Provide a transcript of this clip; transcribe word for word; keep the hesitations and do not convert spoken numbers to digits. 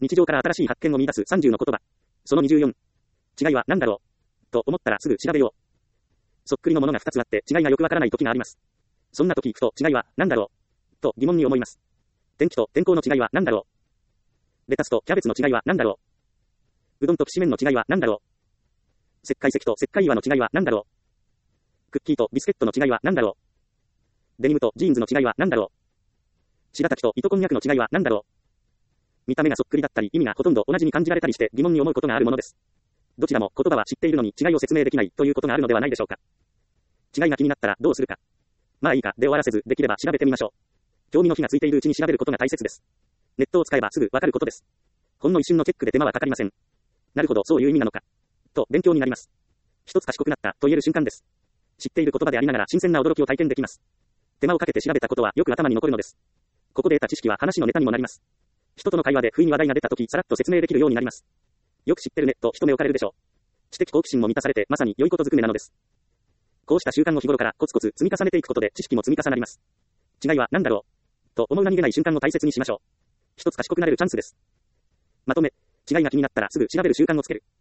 日常から新しい発見を見出すさんじゅうの言葉。そのにじゅうよん。違いは何だろうと思ったらすぐ調べよう。そっくりのものがふたつあって違いがよくわからない時があります。そんな時ふと違いは何だろうと疑問に思います。天気と天候の違いは何だろう。レタスとキャベツの違いは何だろう。うどんときしめんの違いは何だろう。石灰石と石灰岩の違いは何だろう。クッキーとビスケットの違いは何だろう。デニムとジーンズの違いは何だろう。白滝と糸こんにゃくの違いは何だろう。見た目がそっくりだったり意味がほとんど同じに感じられたりして疑問に思うことがあるものです。どちらも言葉は知っているのに違いを説明できないということがあるのではないでしょうか。違いが気になったらどうするか。まあいいかで終わらせずできれば調べてみましょう。興味の火がついているうちに調べることが大切です。ネットを使えばすぐわかることです。ほんの一瞬のチェックで手間はかかりません。なるほどそういう意味なのか。と勉強になります。一つ賢くなったと言える瞬間です。知っている言葉でありながら新鮮な驚きを体験できます。手間をかけて調べたことはよく頭に残るのです。ここで得た知識は話のネタにもなります。人との会話で不意に話題が出たときさらっと説明できるようになります。よく知ってるねと一目置かれるでしょう。知的好奇心も満たされてまさに良いことずくめなのです。こうした習慣を日頃からコツコツ積み重ねていくことで知識も積み重なります。違いは何だろうと思う何気ない瞬間を大切にしましょう。一つ賢くなれるチャンスです。まとめ、違いが気になったらすぐ調べる習慣をつける。